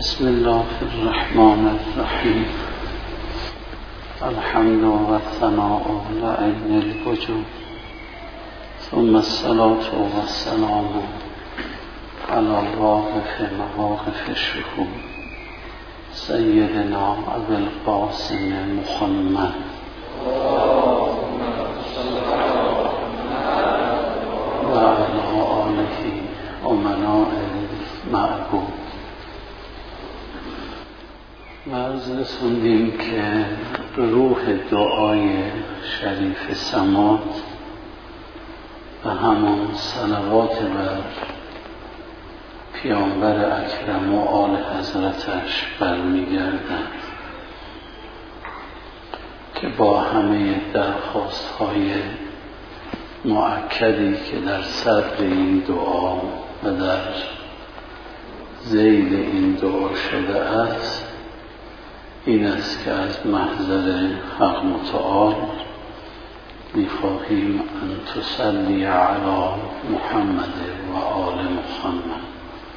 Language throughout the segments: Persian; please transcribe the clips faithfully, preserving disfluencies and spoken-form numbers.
بسم الله الرحمن الرحیم. الحمد و الثناء لعین الوجود، ثم الصلاة و السلام علی الواقف مواقف الشهود سیدنا ابی القاسم محمد و علی آله امناء المعبود. عرض رسوندیم که روح دعای شریف سماط و همون صلوات بر پیامبر اکرم و آل حضرتش برمیگردند که با همه درخواست های مؤکدی که در صدر این دعا و در ذیل این دعا شده است، این است که از محضر حق متعال می‌خواهیم ان تصلی علی محمد و آل محمد.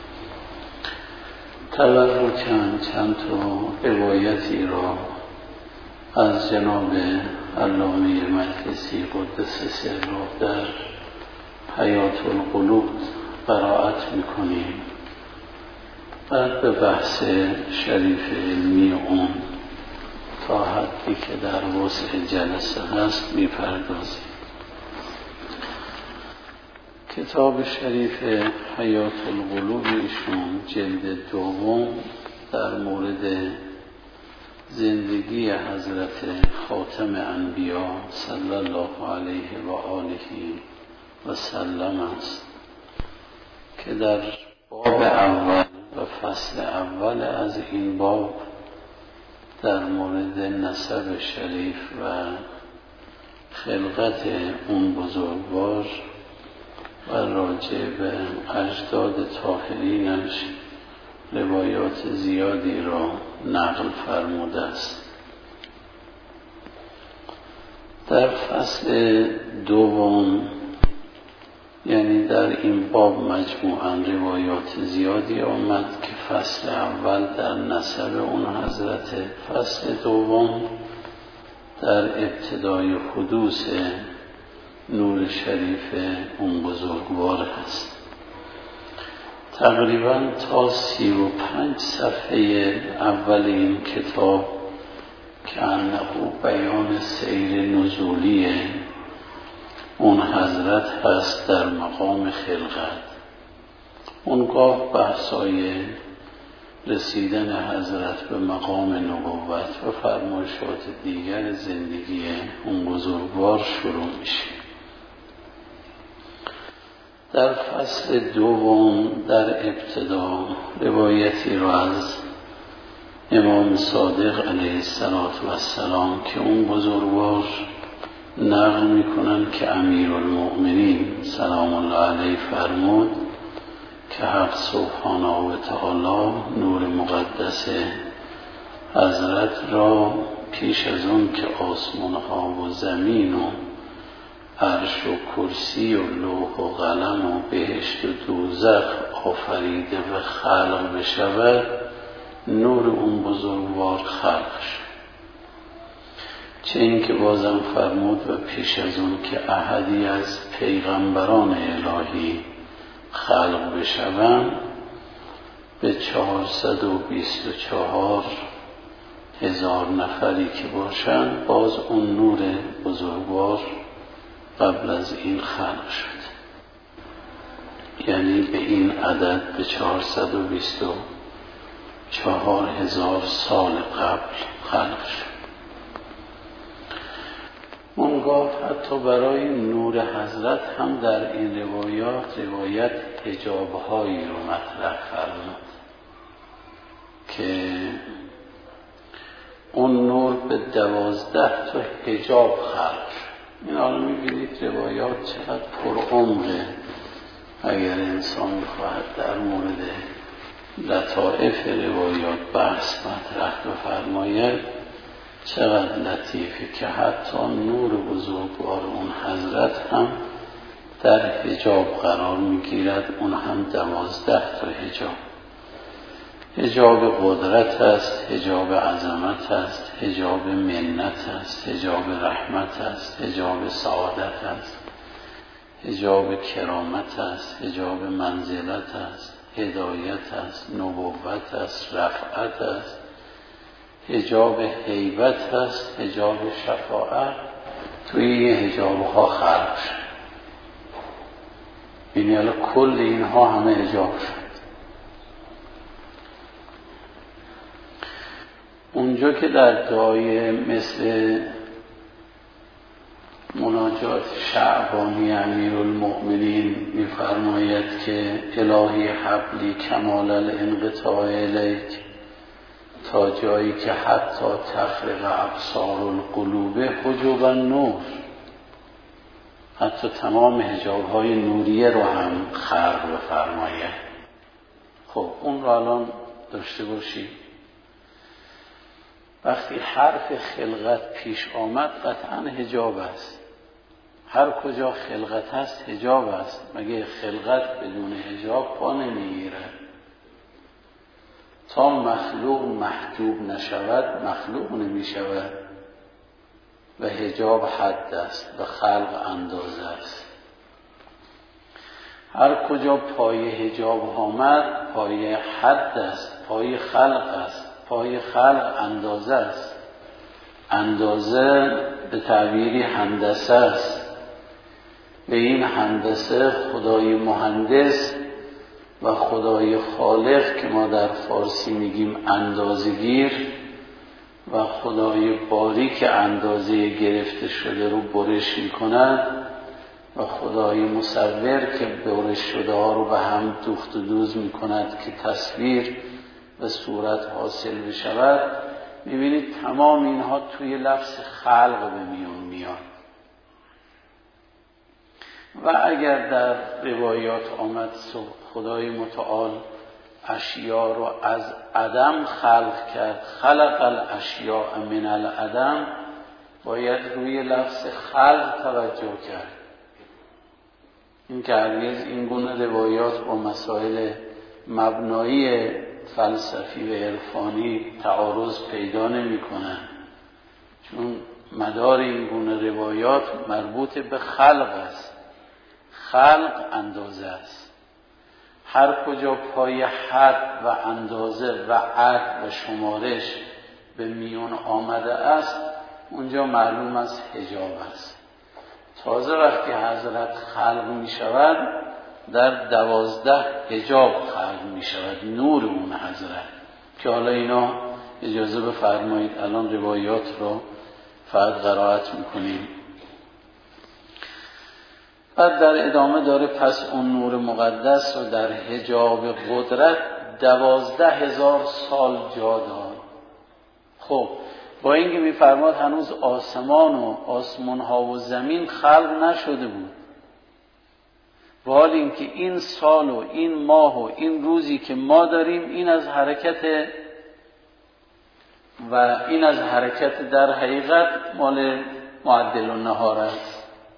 تبرکاً چند تا روایتی را از جناب علامه مجلسی قدس سره در حیات القلوب قرائت می‌کنیم، بعد به بحث شریف علمی اون تا حدی که در وسع جلسه هست میپردازیم. کتاب شریف حیات القلوب ایشون جلد دوم در مورد زندگی حضرت خاتم انبیا صلی الله علیه و آله و سلم است که در باب اول و فصل اول از این باب در مورد نسب شریف و خلقت اون بزرگوار و راجع به اجداد طاهرینش روایات زیادی را نقل فرموده است. در فصل دوم، یعنی در این باب مجموعاً روایات زیادی آمد که فصل اول در نسب اون حضرت، فصل دوم در ابتدای حدوث نور شریف اون بزرگوار هست. تقریباً تا سی و پنج صفحه اول این کتاب که انه بیان سیر نزولی اون حضرت هست در مقام خلقت. اونگاه بحثای رسیدن حضرت به مقام نبوت و فرمایشات دیگر زندگی اون بزرگوار شروع میشه. در فصل دوم در ابتدا روایتی را از امام صادق علیه السلام که اون بزرگوار نقل میکنن که امیرالمؤمنین سلام الله علیه فرمود که حق سبحانه و تعالی نور مقدس حضرت را پیش از اون که آسمان ها و زمین و عرش و کرسی و لوح و قلم و بهشت و دوزخ آفریده و خلق بشود، نور اون بزرگوار خلق شد. چه این که بازم فرمود و پیش از اون که احدی از پیغمبران الهی خلق بشوند، به چهارصد و بیست و چهار هزار نفری که باشند باز اون نور بزرگوار قبل از این خلق شد. یعنی به این عدد به چهارصد و بیست و چهار هزار سال قبل خلق شد. اونگاه حتی برای نور حضرت هم در این روایات روایت حجاب‌هایی رو مطرح فرمود که اون نور به دوازده تا حجاب خلق شد. این حالا می‌بینید روایات چقدر پرعمقه. اگر انسان بخواهد در مورد لطائف روایات بحث مطرح بفرماید چقدر لطیفه که حتی نور بزرگوار اون حضرت هم در حجاب قرار میگیرد، اون هم دوازده تا حجاب. حجاب قدرت است، حجاب عظمت است، حجاب منت است، حجاب رحمت است، حجاب سعادت است، حجاب کرامت است، حجاب منزلت است، هدایت است، نبوت است، رفعت است، حجاب هیبت است، حجاب شفاعت. توی این حجاب ها خلق شد. یعنی حالا کل اینها همه حجاب شد. اونجا که در دعای مثل مناجات شعبانی امیرالمؤمنین می‌فرماید که الهی حبلی کمال الانقطاع الیک، تا جایی که حتی تفرق ابصار القلوب حجب النور، حتی تمام حجاب‌های نوریه رو هم خلق بفرماید. خب اون رو الان داشته باشید. وقتی حرف خلقت پیش آمد قطعا حجاب است. هر کجا خلقت هست حجاب است. مگه خلقت بدون حجاب پا نمیگیره؟ تا مخلوق محجوب نشود مخلوق نمی شود. و حجاب حد است و خلق اندازه است. هر کجا پای حجاب آمد پای حد است، پای خلق است، پای خلق اندازه است. اندازه به تعبیری هندسه است. به این هندسه خدای مهندس و خدای خالق که ما در فارسی میگیم اندازه‌گیر و خدای باری که اندازه گرفته شده رو برش میکند و خدای مصور که برش شده ها رو به هم دوخت و دوز میکند که تصویر و صورت حاصل بشود. میبینید تمام اینها توی لفظ خلق به میون میاد. و اگر در روایات آمد خدای متعال اشیاء رو از عدم خلق کرد، خلق الاشیاء من العدم، باید روی لفظ خلق توجه کرد. این که هرگز این گونه روایات با مسائل مبنایی فلسفی و عرفانی تعارض پیدا نمی کنن، چون مدار این گونه روایات مربوط به خلق است. خلق اندازه است. هر کجا پای حد و اندازه و عد و شمارش به میون آمده است اونجا معلوم است حجاب است. تازه وقتی حضرت خلق می شود در دوازده حجاب خلق می شود، نور اون حضرت، که حالا اینا اجازه بفرمایید الان روایات رو فقط قرائت میکنیم. بعد در ادامه داره پس اون نور مقدس رو در حجاب قدرت دوازده هزار سال جا داد. خب با اینکه میفرماد هنوز آسمان و آسمان ها و زمین خلق نشده بود، و حال اینکه این سال و این ماه و این روزی که ما داریم این از حرکت و این از حرکت در حقیقت مال معدل النهار است.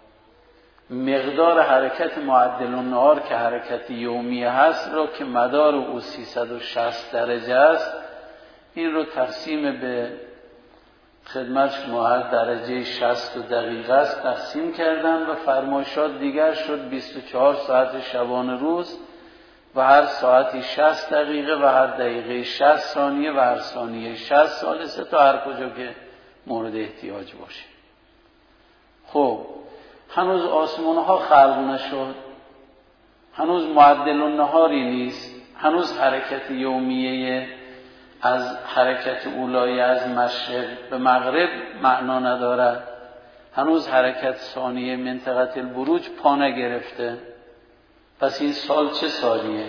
مقدار حرکت معدل النهار که حرکت یومیه هست رو که مدار او سیصد و شصت درجه است، این رو تقسیم به خدمت شما هر درجه شصت و دقیقه است تقسیم کردن و فرمایشات دیگر شد بیست و چهار ساعت شبانه روز و هر ساعتی شصت دقیقه و هر دقیقه شصت ثانیه و هر ثانیه شصت ثالثه تا هر کجا که مورد احتیاج باشه. خب هنوز آسمان ها خلق نشد، هنوز معدل النهاری نیست، هنوز حرکت یومیه از حرکت اولایی از مشرق به مغرب معنا ندارد، هنوز حرکت ثانیه منطقه البروج پا نگرفته. پس این سال چه سالیه؟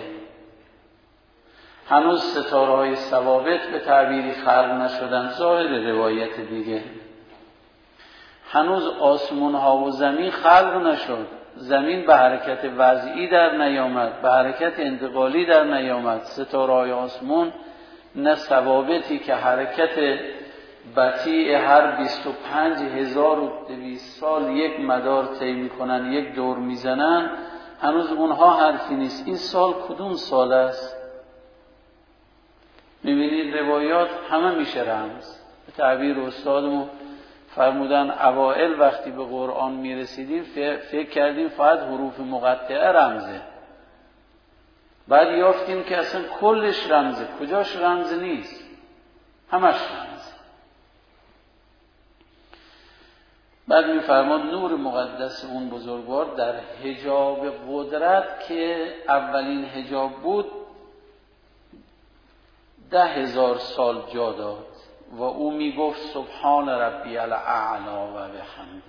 هنوز ستاره های ثوابت به تعبیری خلق نشدن، ظاهر روایت دیگه. هنوز آسمان ها و زمین خلق نشد، زمین به حرکت وضعی در نیامد، به حرکت انتقالی در نیامد. ستاره های آسمان نه ثوابتی که حرکت بطیء هر بیست و پنج هزار و دویست سال یک مدار طی میکنن، یک دور میزنن، هنوز اونها حرفی نیست. این سال کدوم سال است؟ میبینید روایات همه میشه رمز. به تعبیر استادمون فرمودن اوائل وقتی به قرآن میرسیدیم فکر کردیم فقط حروف مقطعه رمزه، بعد یافتیم که اصلا کلش رمزه. کجاش رمز نیست، همش رمزه. بعد میفرماد نور مقدس اون بزرگوار در حجاب قدرت که اولین حجاب بود ده هزار سال جا داد و او میگفت سبحان ربی الاعلی و بحمده.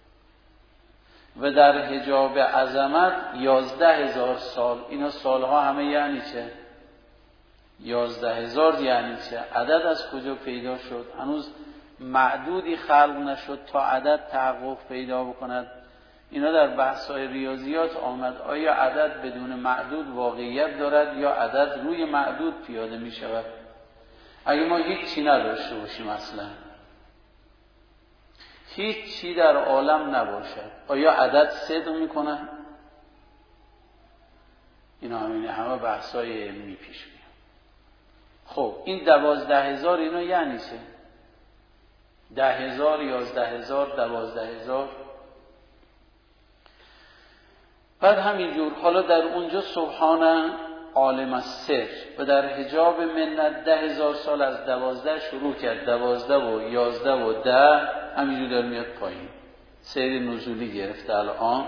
و در حجاب عظمت یازده هزار سال. اینا سالها همه یعنی چه؟ یازده هزار یعنی چه؟ عدد از کجا پیدا شد؟ هنوز معدودی خلق نشد تا عدد تحقق پیدا بکند. اینا در بحث‌های ریاضیات آمد. آیا عدد بدون معدود واقعیت دارد یا عدد روی معدود پیاده می شود؟ اگه ما هیچ چی نداشته باشیم، اصلا هیچ چی در عالم نباشد، آیا عدد صدق می کنه؟ اینا همینه، همه بحث‌های علمی پیش میاد. خب این دوازده هزار اینا یعنی چه؟ ده هزار، یازده هزار، دوازده هزار. بعد همینجور حالا در اونجا سبحان عالم السر و در حجاب منت ده هزار سال از دوازده شروع کرد، دوازده و یازده و ده همینجور در میاد پایین، سیر نزولی گرفته. الان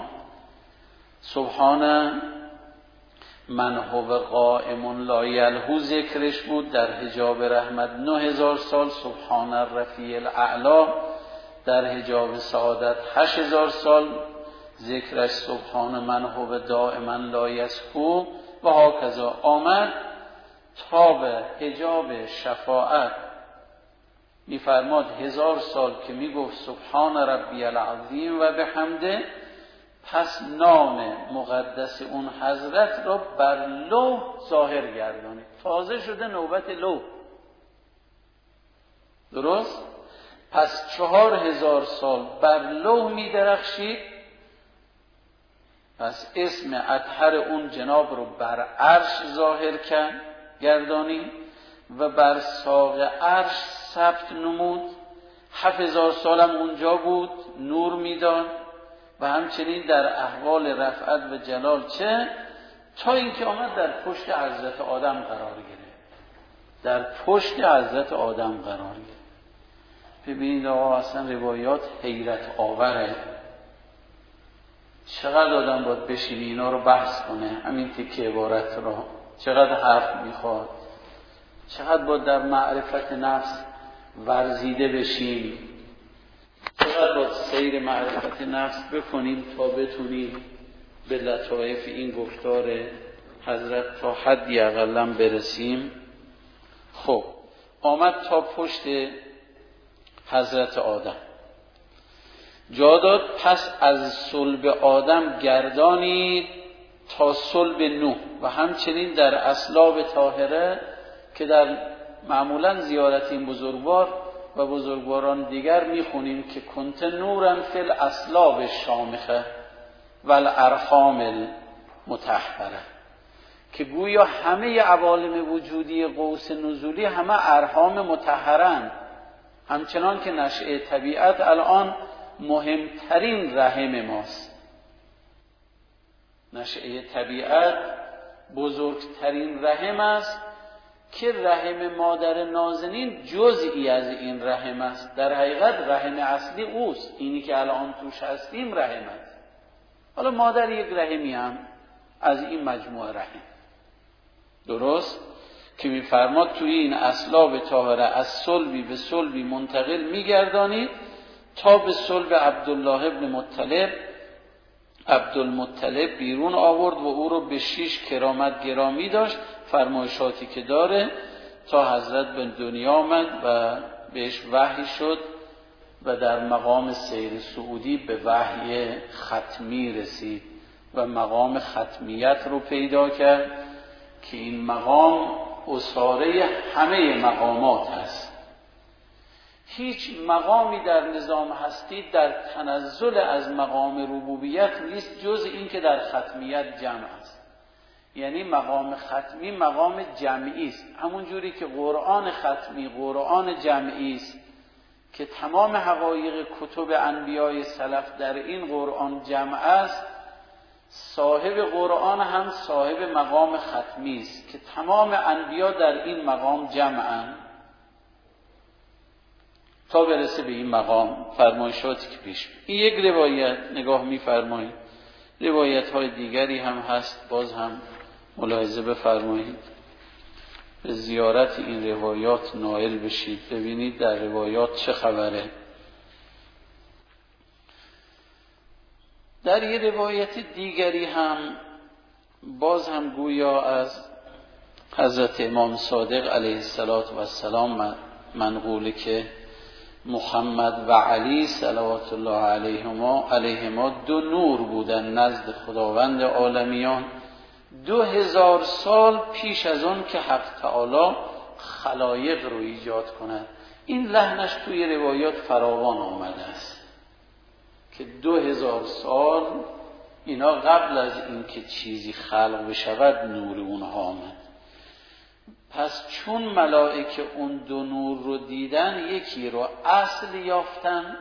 سبحان من هو قائم لا یلهو ذکرش بود در حجاب رحمت نه هزار سال. سبحان الرفیع الاعلی در حجاب سعادت هشت هزار سال ذکرش سبحان من هو دائما لا یسهو و هاکذا آمد تا به حجاب شفاعت. میفرماد هزار سال که میگفت سبحان ربی العظیم و بحمده، پس نام مقدس اون حضرت را بر لوح ظاهر گردانید. تازه شده نوبت لوح. درست؟ پس چهار هزار سال بر لوح می درخشید. پس اسم اطهر اون جناب رو بر عرش ظاهر کرد گردانید و بر ساق عرش ثبت نمود. هفت هزار سالم اونجا بود، نور میداد و همچنین در احوال رفعت و جلال چه؟ تا اینکه آمد در پشت حضرت آدم قرار گرفت. در پشت حضرت آدم قرار گرفت. ببینید آقا اصلا روایات حیرت آوره. چقدر آدم باید بشینی اینا رو بحث کنه، همین تکه عبارت را چقدر حرف میخواد، چقدر باید در معرفت نفس ورزیده بشیم، چقدر باید سیر معرفت نفس بکنیم تا بتونیم به لطایف این گفتار حضرت تا حدی اقلا برسیم. خب آمد تا پشت حضرت آدم جا داد، پس از صلب آدم گردانید تا صلب نوح و همچنین در اصلاب طاهره که در معمولا زیارت این بزرگوار و بزرگواران دیگر میخونیم که کنت نورا فی الاصلاب الشامخه و الارحام المطهره، که گویا همه عوالم وجودی قوس نزولی همه ارحام مطهرند. همچنان که نشأه طبیعت الان مهمترین رحم ماست. نشأه طبیعت بزرگترین رحم است که رحم مادر نازنین جزئی از این رحم است. در حقیقت رحم اصلی اوست، اینی که الان توش هستیم رحم است. حالا مادر یک رحمی هم از این مجموعه رحم. درست؟ که میفرماد توی این اصلاب طاهره از صلبی به صلبی منتقل میگردانید تا به صلب عبدالله ابن مطلب. عبدالمطلب بیرون آورد و او رو به شیش کرامت گرامی داشت، فرمایشاتی که داره، تا حضرت به دنیا آمد و بهش وحی شد و در مقام سیر سعودی به وحی ختمی رسید و مقام ختمیت رو پیدا کرد که این مقام اساره همه مقامات هست. هیچ مقامی در نظام هستی در تنزل از مقام ربوبیت نیست جز این که در ختمیت جمع است. یعنی مقام ختمی مقام جمعی است. همون جوری که قرآن ختمی قرآن جمعی است که تمام حقایق کتب انبیای سلف در این قرآن جمع است، صاحب قرآن هم صاحب مقام ختمی است که تمام انبیا در این مقام جمعن تا برسه به این مقام فرمایشاتی که پیش. این یک روایت نگاه می‌فرمایید. روایت های دیگری هم هست، باز هم ملاحظه بفرمایید، به زیارت این روایات نائل بشید، ببینید در روایات چه خبره. در یه روایت دیگری هم باز هم گویا از حضرت امام صادق علیه السلام منقوله که محمد و علی صلوات الله علیهما علیهما دو نور بودن نزد خداوند عالمیان دو هزار سال پیش از اون که حق تعالی خلایق رو ایجاد کند. این لحنش توی روایات فراوان آمده است که دو هزار سال اینا قبل از اینکه چیزی خلق بشود نور اونها آمد. پس چون ملائکه اون دو نور رو دیدن، یکی رو اصل یافتن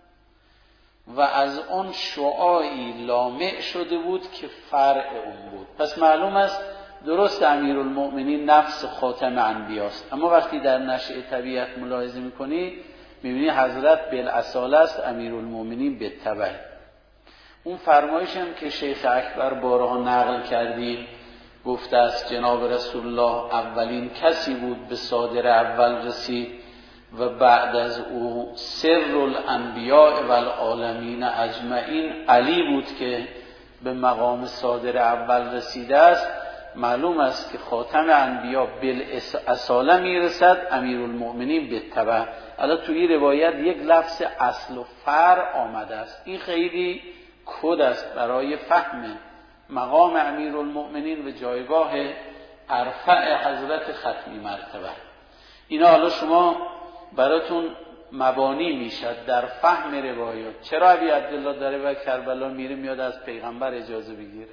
و از اون شعاعی لامع شده بود که فرع اون بود. پس معلوم است درست امیرالمؤمنین نفس خاتم انبیاست، اما وقتی در نشأه طبیعت ملاحظه میکنی میبینی حضرت بالاصاله است امیرالمؤمنین بالتبع. اون فرمایش هم که شیخ اکبر بارها نقل کردیم گفته است جناب رسول الله اولین کسی بود به صادر اول رسید و بعد از او سر الانبیاء و العالمین اجمعین علی بود که به مقام صادر اول رسیده است. معلوم است که خاتم انبیا بالاصاله میرسد امیرالمؤمنین بالتبع. الان توی روایت یک لفظ اصل و فرع آمده است. این خیلی کد است برای فهم مقام امیرالمؤمنین و جایگاه ارفع حضرت ختمی مرتبه. اینا حالا شما براتون مبانی میشد در فهم روایات. چرا ابی عبدالله داره و کربلا میره میاد از پیغمبر اجازه بگیره؟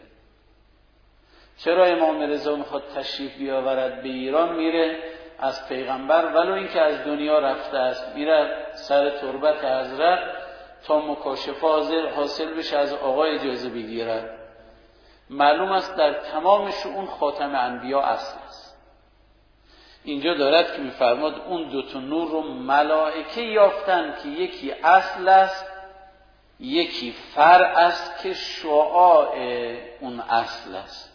چرا امام رضا میخواد تشریف بیاورد به ایران میره از پیغمبر ولو اینکه از دنیا رفته است میره سر تربت حضرت تا مکاشفه حاصل بشه از آقا اجازه بگیرد؟ معلوم است در تمام شؤون خاتم انبیا اصل است. اینجا دارد که میفرماد اون دو تا نور رو ملائکه یافتن که یکی اصل است یکی فرع است که شعاع اون اصل است.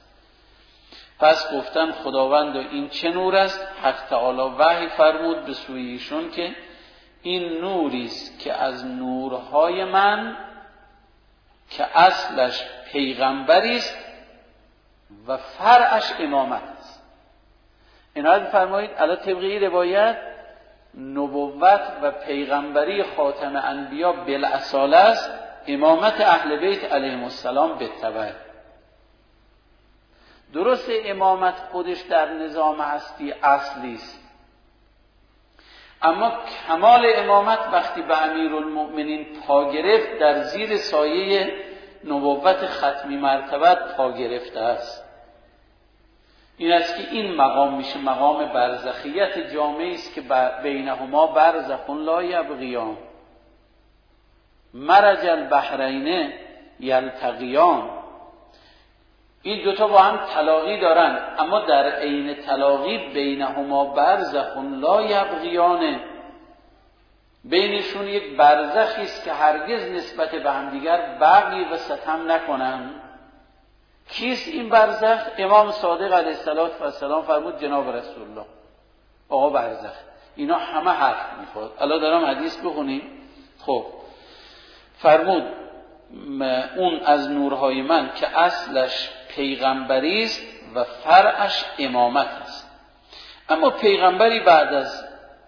پس گفتن خداوند این چه نور است؟ حق تعالی وحی فرمود به سوی ایشون که این نوری است که از نورهای من که اصلش پیغمبری است و فرعش امامت است. عنایت فرمایید الان طبقی روایت نبوت و پیغمبری خاتم انبیا بالاصاله است، امامت اهل بیت علیهم السلام بالتبع. درست امامت خودش در نظام هستی اصلی است، اما کمال امامت وقتی به امیرالمؤمنین پا گرفت در زیر سایه نبوت ختمی مرتبت پا گرفته است. این است که این مقام میشه مقام برزخیت جامعی است که بینهما برزخ لا یبغیان مرج البحرین یلتقیان. این دوتا با هم تلاقی دارن اما در عین تلاقی بینهما برزخ لا یبغیان، بینشون یک برزخی است که هرگز نسبت به هم دیگر بغی و ستم نکنن. کیست این برزخ؟ امام صادق علیه السلام فرمود جناب رسول الله آقا برزخ. اینا همه حرف میخواد. الان دارم حدیث بخونیم. خب فرمود اون از نورهای من که اصلش پیغمبری است و فرعش امامت است. اما پیغمبری بعد از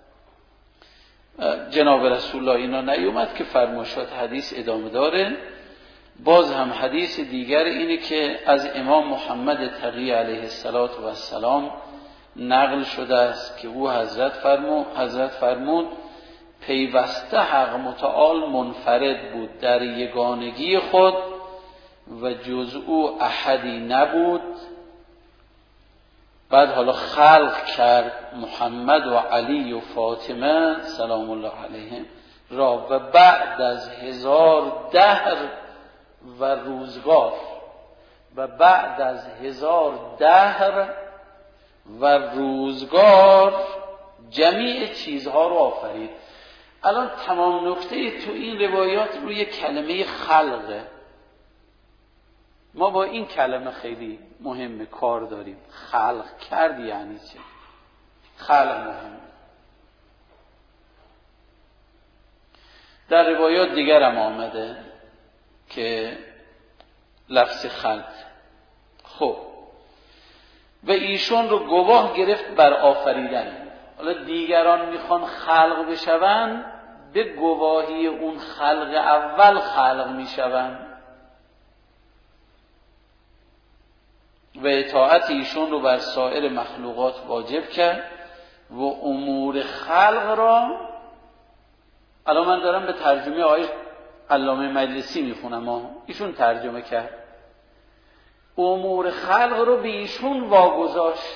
جناب رسول الله اینا نیومد که فرمایشات حدیث ادامه داره. باز هم حدیث دیگر اینه که از امام محمد تقی علیه السلام نقل شده است که او حضرت فرمود حضرت فرمود پیوسته حق متعال منفرد بود در یگانگی خود و جز او احدی نبود بعد حالا خلق کرد محمد و علی و فاطمه سلام الله علیهم را و بعد از هزار دهر و روزگار و بعد از هزار دهر و روزگار جمیع چیزها رو آفرید. الان تمام نکته تو این روایات روی کلمه خلقه. ما با این کلمه خیلی مهمه کار داریم. خلق کرد یعنی چه؟ خلق مهمه. در روایات دیگر هم آمده که لفظ خلق. خب و ایشون رو گواه گرفت بر آفریدن. حالا دیگران میخوان خلق بشون، به گواهی اون خلق اول خلق میشون و اطاعت ایشون رو بر سایر مخلوقات واجب کرد و امور خلق را، الان من دارم به ترجمه آیه علامه مجلسی میخونم ها، ایشون ترجمه کرد، امور خلق رو به ایشون واگذاشت.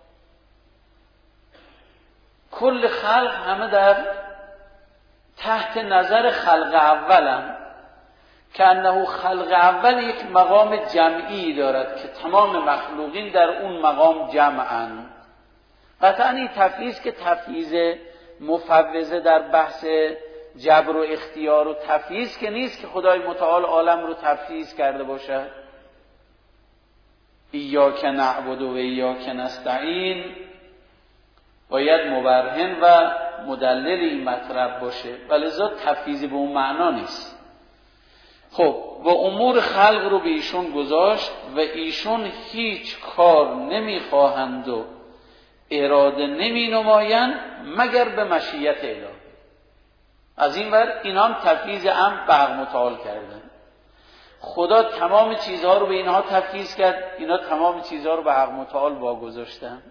کل خلق همه در تحت نظر خلق اولم که انه خلق اول یک مقام جمعی دارد که تمام مخلوقین در اون مقام جمعن. قطعا این تفییض که تفییض مفوضه در بحث جبر و اختیار و تفییض که نیست که خدای متعال عالم رو تفییض کرده باشد. ایاک نعبد و ایاک نستعین باید مبرهن و مدلل این مطلب باشه، ولذا تفییض به اون معنا نیست. خب و امور خلق رو به ایشون گذاشت و ایشون هیچ کار نمیخواهند و اراده نمی نمایند مگر به مشیت الهی. از این ور اینا هم تفییض هم به حق متعال کردن. خدا تمام چیزها رو به اینها تفییض کرد، اینا تمام چیزها رو به حق متعال واگذاشتن.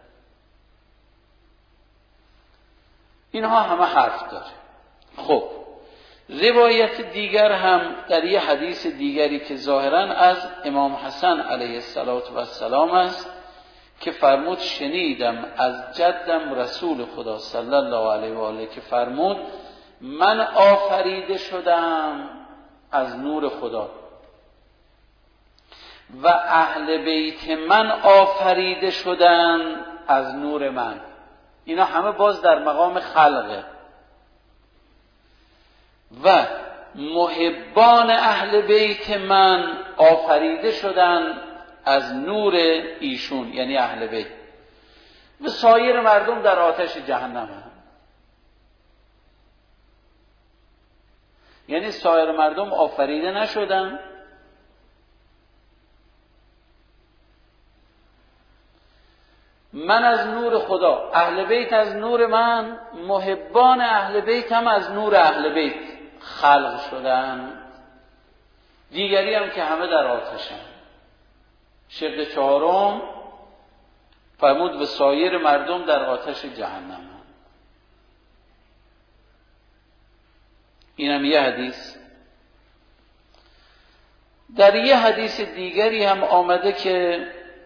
اینها همه حرف داره. خب روایت دیگر هم در یه حدیث دیگری که ظاهراً از امام حسن علیه السلام است که فرمود شنیدم از جدم رسول خدا صلی الله علیه و آله که فرمود من آفریده شدم از نور خدا و اهل بیت من آفریده شدن از نور من. اینا همه باز در مقام خلقه. و محبان اهل بیت من آفریده شدن از نور ایشون، یعنی اهل بیت، و سایر مردم در آتش جهنم هم. یعنی سایر مردم آفریده نشدن، من از نور خدا، اهل بیت از نور من، محبان اهل بیت هم از نور اهل بیت خلق شدن. دیگری هم که همه در آتشن. شق چهارم فرمود و سایر مردم در آتش جهنم هم. اینم یه حدیث. در یه حدیث دیگری هم آمده که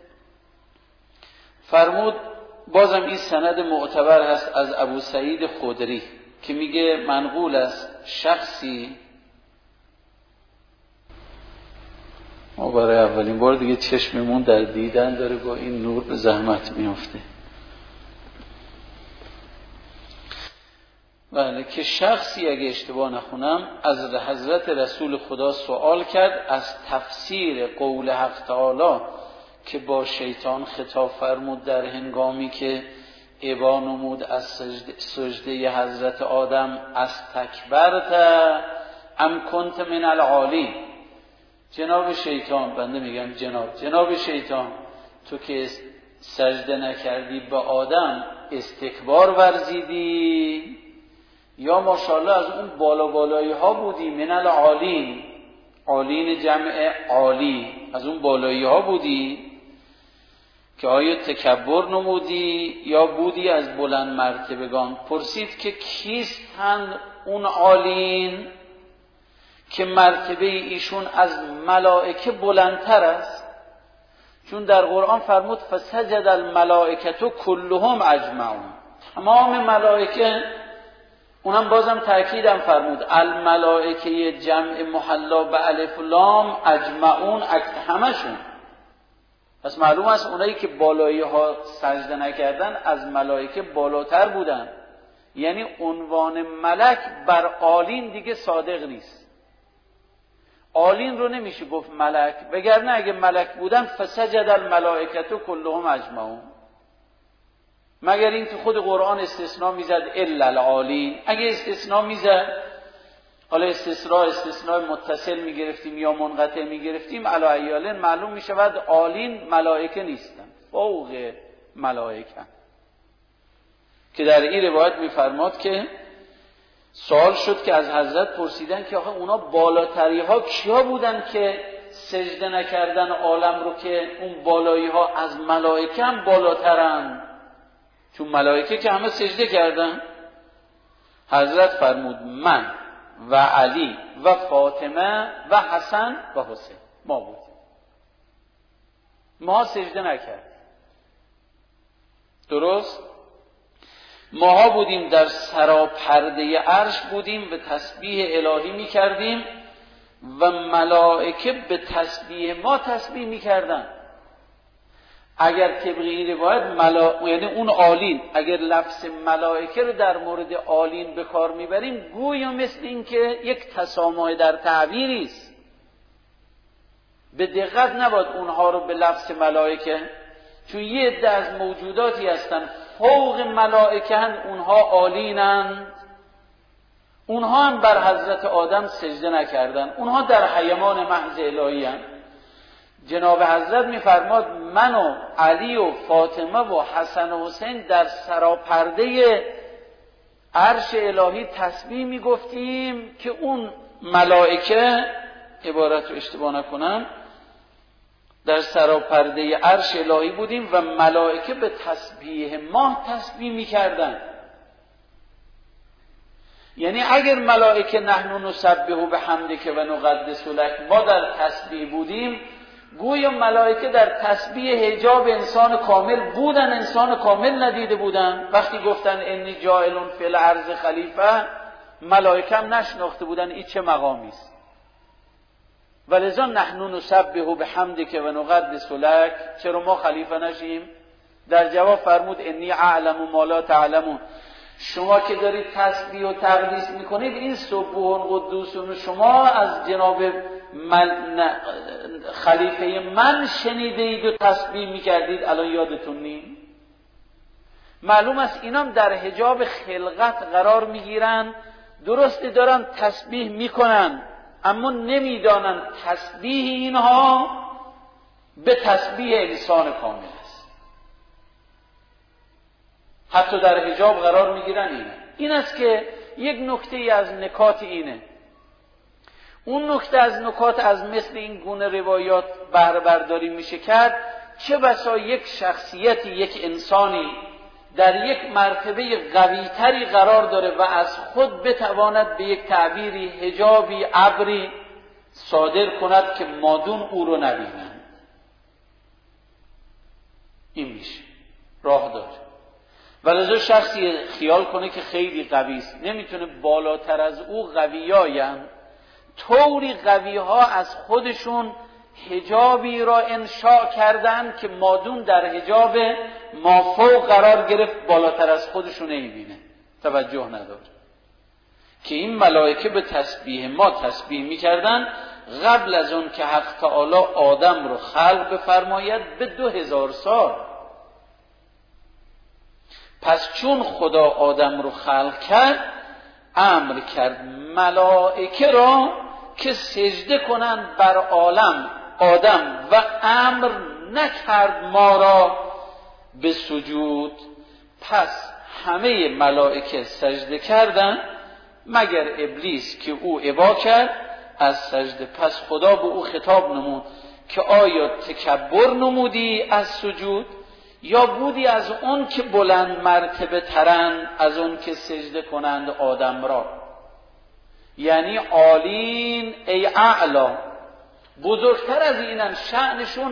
فرمود، بازم این سند معتبر هست از ابو سعید خدری که میگه منقول است شخصی، ما برای اولین بار دیگه چشممون در دیدن داره با این نور به زحمت میفته. بله که شخصی اگه اشتباه نخونم از حضرت رسول خدا سوال کرد از تفسیر قول حق تعالی که با شیطان خطاب فرمود در هنگامی که ابا نمود از سجده, سجده حضرت آدم از تکبرت ام کنت من العالی. جناب شیطان، بنده میگم جناب جناب شیطان، تو که سجده نکردی به آدم استکبار ورزیدی یا ماشاءالله از اون بالا بالایی ها بودی؟ من العالین، عالین جمع عالی، از اون بالایی ها بودی که آیا تکبر نمودی یا بودی از بلند مرتبگان؟ پرسید که کیستند اون عالین که مرتبه ایشون از ملائکه بلندتر است؟ چون در قرآن فرمود فسجد الملائکه کلهم اجمعون، تمام ملائکه، اونم بازم تأکیدم فرمود الملائکه جمع محلا به الف و لام اجمعون، همشون. پس معلوم است اونایی که بالایی ها سجده نکردن از ملائکه بالاتر بودن، یعنی عنوان ملک بر عالین دیگه صادق نیست. عالین رو نمیشه گفت ملک، وگرنه اگه ملک بودن فسجد الملائکه کلهم اجمعون، مگر این که خود قرآن استثناء میزد الا العالین. اگه استثناء میزد، حالا استثناء استثناء متصل میگرفتیم یا منقطع میگرفتیم، علی ایالن معلوم میشود عالین ملائکه نیستن، فوق ملائکه. که در این روایت میفرماد که سوال شد که از حضرت پرسیدن که آخه اونا بالاتری ها کیا بودن که سجده نکردن عالم رو، که اون بالایی ها از ملائکه هم بالاترن، چون ملائکه که همه سجده کردن. حضرت فرمود من و علی و فاطمه و حسن و حسین ما بودیم، ما سجده نکردیم. درست؟ ماها بودیم در سراپرده عرش بودیم و تسبیح الهی می کردیم و ملائکه به تسبیح ما تسبیح می کردن. اگر طبق این روایت ملا... یعنی اون عالین، اگر لفظ ملائکه رو در مورد عالین به کار میبریم گویا مثل این که یک تسامح در تعبیری است. به دقت نباید اونها رو به لفظ ملائکه، چون یه عده از موجوداتی هستن فوق ملائکه هستند، اونها عالینند، اونها هم بر حضرت آدم سجده نکردن، اونها در حیمان محض الهی هستند. جناب حضرت میفرماد من و علی و فاطمه و حسن و حسین در سراپرده عرش الهی تسبیح میگفتیم که اون ملائکه، عبارت رو اشتباه نکنم، در سراپرده عرش الهی بودیم و ملائکه به تسبیح ما تسبیح میکردن. یعنی اگر ملائکه نحن نسبح بحمدک و نقدس لک ما در تسبیح بودیم، گویا ملائکه در تسبیح حجاب انسان کامل بودن، انسان کامل ندیده بودن. وقتی گفتن انی جاعل فی الارض خلیفه، ملائکه هم نشناخته بودن این چه مقامی است. ولذا نحن نسبح بحمدک و نقدس لک، چرا ما خلیفه نشیم؟ در جواب فرمود انی اعلم ما لا تعلمون، شما که دارید تسبیح و تقدیس میکنید این سبوح قدوسون شما از جناب من خلیفه من شنیده اید و تسبیح میکردید، الان یادتون نیست؟ معلوم است اینام در حجاب خلقت قرار میگیرن، درستی دارن تسبیح میکنن اما نمیدانن تسبیح اینها به تسبیح انسان کامل است. حتی در حجاب قرار میگیرن. اینه این است که یک نکته از نکات اینه. اون نکته از نکات از مثل این گونه روایات بهره برداری میشه کرد، چه بسا یک شخصیتی، یک انسانی در یک مرتبه قویتری قرار داره و از خود بتواند به یک تعبیری حجابی ابری صادر کند که مادون او رو نبینند. این میشه راه داره. ولذا شخصی خیال کنه که خیلی قوی است، نمیتونه بالاتر از او قویایند، طوری قوی ها از خودشون حجابی را انشاء کردن که مادون در حجاب مافوق قرار گرفت، بالاتر از خودشون نمیبینه، توجه نداره. که این ملائکه به تسبیح ما تسبیح میکردن قبل از اون که حق تعالی آدم رو خلق بفرماید به دو هزار سال. پس چون خدا آدم رو خلق کرد، امر کرد ملائکه را که سجده کنند بر عالم آدم و امر نکرد ما را به سجود. پس همه ملائکه سجده کردند مگر ابلیس که او ابا کرد از سجده. پس خدا به او خطاب نمود که آیا تکبر نمودی از سجود یا بودی از اون که بلند مرتبه ترند از اون که سجده کنند آدم را؟ یعنی عالین ای اعلا، بزرگتر از اینن، شأنشون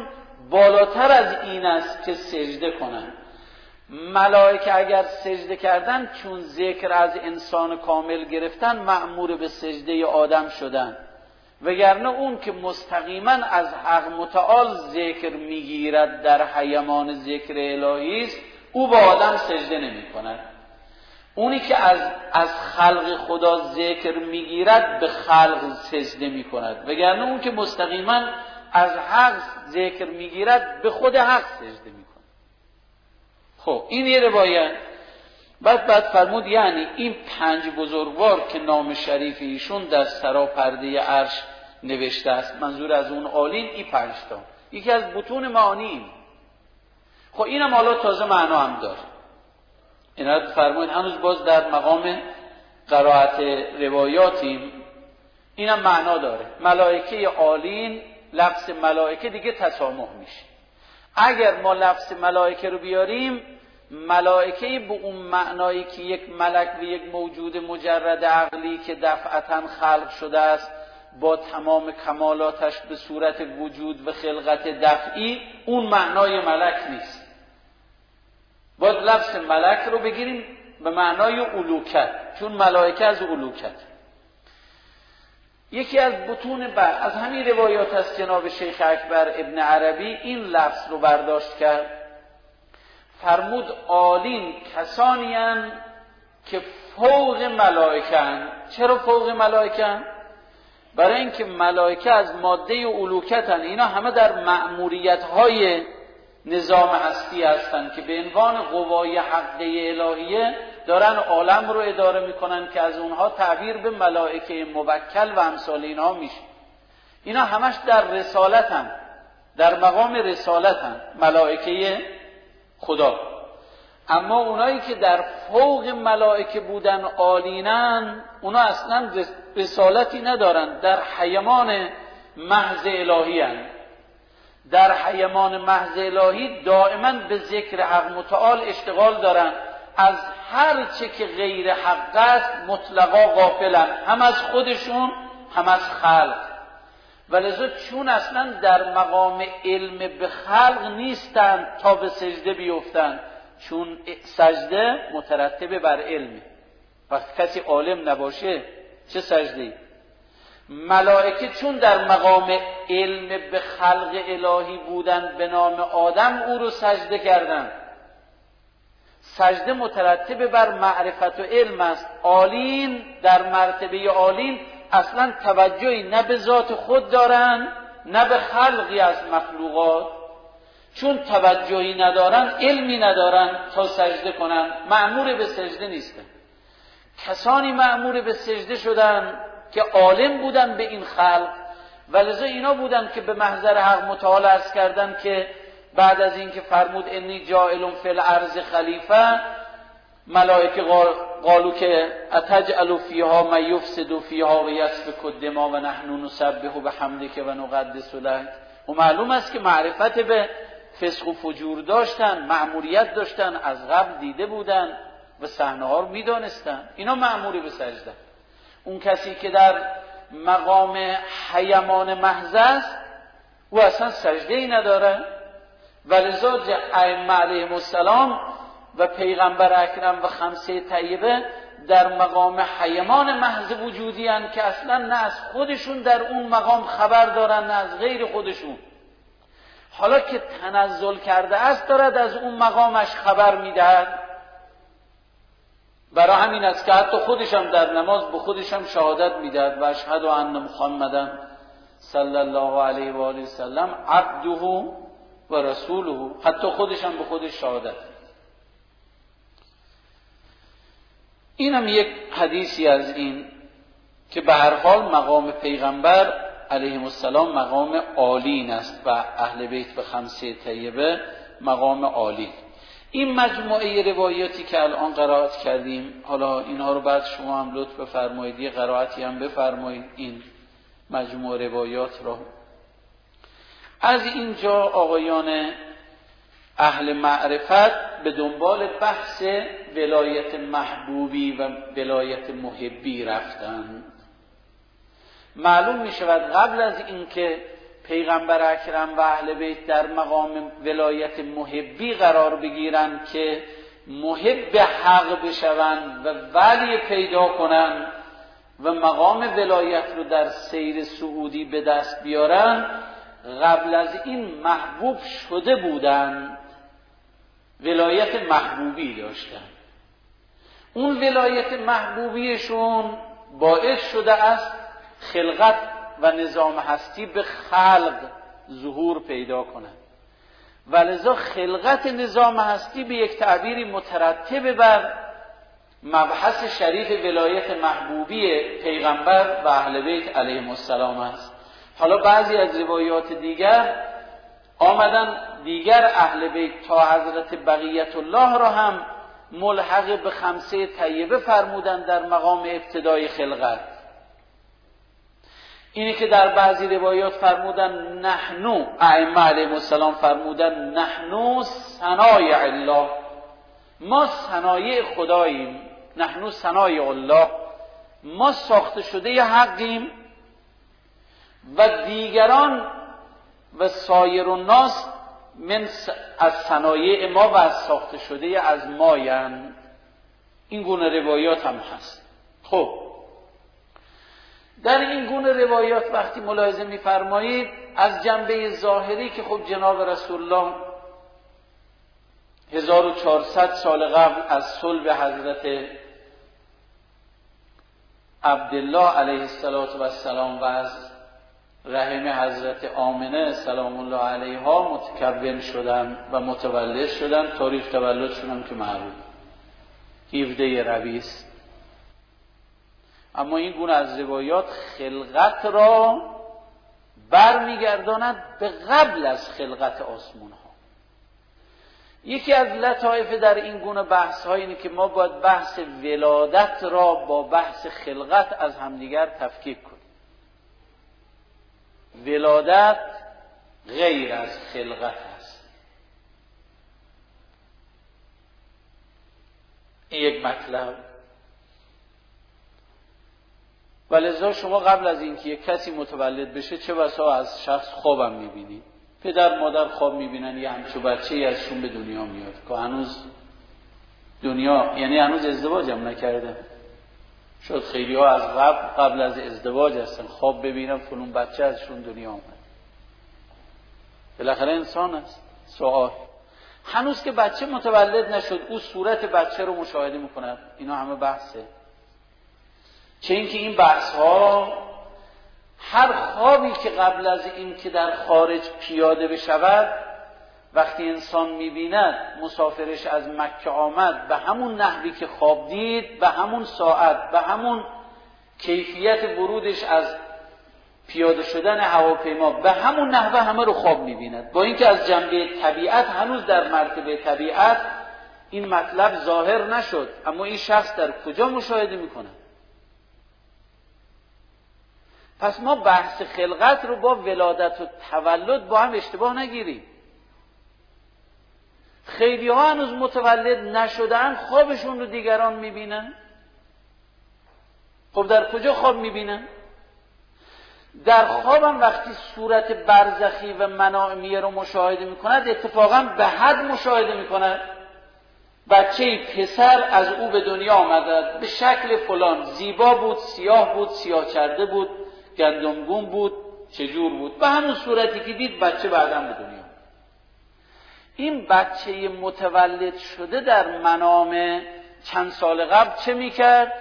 بالاتر از این است که سجده کنند. ملائکه اگر سجده کردن چون ذکر از انسان کامل گرفتن مأمور به سجده آدم شدن، وگرنه اون که مستقیما از حق متعال ذکر میگیرد در حیمان ذکر الهی است، او با آدم سجده نمی کند. اونی که از از خلق خدا ذکر میگیرد به خلق سجده می کند، وگرنه اون که مستقیما از حق ذکر میگیرد به خود حق سجده می کند. خب این یه روایت. بعد بعد فرمود یعنی این پنج بزرگوار که نام شریف ایشون در سراپرده عرش نوشته است، منظور از اون عالین این پنج تا، یکی از بطون معانی این. خب اینم حالا تازه معنا هم داره. اینا فرمود هنوز باز در مقام قرائت روایاتیم، اینم معنا داره. ملائکه عالین، لفظ ملائکه دیگه تسامح میشه. اگر ما لفظ ملائکه رو بیاریم، ملائکه به اون معنایی که یک ملک و یک موجود مجرد عقلی که دفعتاً خلق شده است با تمام کمالاتش به صورت وجود و خلقت دفعی، اون معنای ملک نیست. باید لفظ ملک رو بگیریم به معنای الوکت، چون ملائکه از الوکت. یکی از بطون بر از همین روایات از جناب شیخ اکبر ابن عربی این لفظ رو برداشت کرد. فرمود عالین کسانی هستند که فوق ملائکه اند. چرا فوق ملائکه اند؟ برای اینکه ملائکه از ماده الوکت اند. اینا همه در مأموریت های نظام هستی هستند که به عنوان قوای حقه الهیه دارن عالم رو اداره میکنن که از اونها تعبیر به ملائکه موکل و امثال اینها میشه. اینا همش در رسالت هم، در مقام رسالت هم ملائکه خدا. اما اونایی که در فوق ملائکه بودن عالینن، اونا اصلا رسالتی ندارن، در حیمان محض الهی هن. در حیمان محض الهی دائما به ذکر حق متعال اشتغال دارن، از هر چه که غیر حق است مطلقا غافلن، هم از خودشون هم از خلق. ولذا چون اصلا در مقام علم به خلق نیستن تا به سجده بیفتن، چون سجده مترتب بر علم. وقتی کسی عالم نباشه چه سجده‌ای؟ ملائکه چون در مقام علم به خلق الهی بودن به نام آدم او رو سجده کردن. سجده مترتب بر معرفت و علم است. عالین در مرتبه عالین اصلا توجهی نه به ذات خود دارن نه به خلقی از مخلوقات. چون توجهی ندارن، علمی ندارن تا سجده کنن، مأمور به سجده نیستن. کسانی مأمور به سجده شدن که عالم بودن به این خلق، ولذا اینا بودن که به محضر حق متعال عرض کردن که بعد از این که فرمود انی جاعل فی الارض خلیفه، ملائکه قالو که اتجعل فیها من یفسد فیها و یسفک الدماء و نحن نسبح بحمدک و نقدس لک. و معلوم است که معرفت به فسق و فجور داشتن، مأموریت داشتن، از قبل دیده بودن و صحنه ها رو میدانستن. اینا مأموری به سجده. اون کسی که در مقام حیمان محض است او اصلا سجده ای نداره. ولذا ائمه علیهم السلام و پیغمبر اکرم و خمسه طیبه در مقام حیمان محض وجودی هستند که اصلا نه از خودشون در اون مقام خبر دارن نه از غیر خودشون. حالا که تنزل کرده است دارد از اون مقامش خبر میدهد. برای همین است که حتی خودشم در نماز به خودشم شهادت میدهد و اشهد ان محمدن صلی الله علیه و آله و سلم عبده و رسوله. حتی خودشم به خودش شهادت. اینم یک حدیثی از این که به هر حال مقام پیغمبر علیهم السلام مقام عالی است و اهل بیت و خمسه طیبه مقام عالی. این مجموعه روایاتی که الان قرائت کردیم، حالا اینها رو بعد شما هم لطف بفرمایید یه قرائتی هم بفرمایید این مجموعه روایات رو. از اینجا آقایان اهل معرفت به دنبال بحث ولایت محبوبی و ولایت محبی رفتند. معلوم می شود قبل از اینکه پیغمبر اکرم و اهل بیت در مقام ولایت محبی قرار بگیرن که محب حق بشوند و ولی پیدا کنن و مقام ولایت رو در سیر سعودی به دست بیارن، قبل از این محبوب شده بودن، ولایت محبوبی داشتن. اون ولایت محبوبیشون باعث شده است خلقت و نظام هستی به خلق ظهور پیدا کنند، ولذا خلقت نظام هستی به یک تعبیری مترتب بر مبحث شریف ولایت محبوبی پیغمبر و اهل بیت علیهم السلام است. حالا بعضی از روایات دیگر آمدن دیگر اهل بیت تا حضرت بقیت الله را هم ملحق به خمسه طیبه فرمودن در مقام ابتدای خلقت. اینی که در بعضی روایات فرمودن نحنو، ائمه علیهم السلام فرمودن نحنو صنایع الله، ما صنایع خداییم، نحنو صنایع الله، ما ساخته شده حقیم و دیگران و سایر الناس من از صنایع ما و از ساخته شده از مایند. این گونه روایات هم هست. خب در این گونه روایات وقتی ملاحظه می‌فرمایید از جنبه ظاهری که خب جناب رسول الله هزار و چهارصد سال قبل از صلب حضرت عبدالله علیه السلام و از رحم حضرت آمنه سلام الله علیها متکون شدن و متولد شدن. تاریخ تولدشون هم که معلوم هفده ربیع است. اما این گونه از روایات خلقت را برمیگرداند به قبل از خلقت آسمان ها. یکی از لطایف در این گونه بحث ها اینه که ما باید بحث ولادت را با بحث خلقت از همدیگر تفکیک کنیم. ولادت غیر از خلقت است. این یک مطلب. ولذا شما قبل از اینکه یک کسی متولد بشه چه بسا از شخص خوابم میبینید. پدر مادر خواب میبینن یه همچو بچه‌ای ازشون به دنیا میاد که هنوز دنیا، یعنی هنوز ازدواج هم نکرده. شاید خیلی ها از قبل قبل از ازدواج هستن، خواب ببینن فلون بچه ازشون دنیا آمد. بالاخره انسان است. سوال هنوز که بچه متولد نشد او صورت بچه رو مشاهده میکند. اینا همه بحثه. چه اینکه این بحث ها هر خوابی که قبل از این که در خارج پیاده بشود وقتی انسان میبیند مسافرش از مکه آمد به همون نحوی که خواب دید، به همون ساعت، به همون کیفیت ورودش از پیاده شدن هواپیما، به همون نحوه همه رو خواب میبیند. با اینکه از جنبه طبیعت هنوز در مرتبه طبیعت این مطلب ظاهر نشد، اما این شخص در کجا مشاهده میکنه؟ پس ما بحث خلقت رو با ولادت و تولد با هم اشتباه نگیریم. خیلی ها هنوز متولد نشدن خوابشون رو دیگران میبینن. خب در کجا خواب میبینن؟ در خوابم وقتی صورت برزخی و منامیه رو مشاهده میکند اتفاقا به حد مشاهده میکند بچه پسر از او به دنیا آمده به شکل فلان، زیبا بود، سیاه بود، سیاه چرده بود، گندمگون بود، چجور بود، به همون صورتی که دید بچه بعداً به دنیا. این بچه متولد شده در منام چند سال قبل چه میکرد؟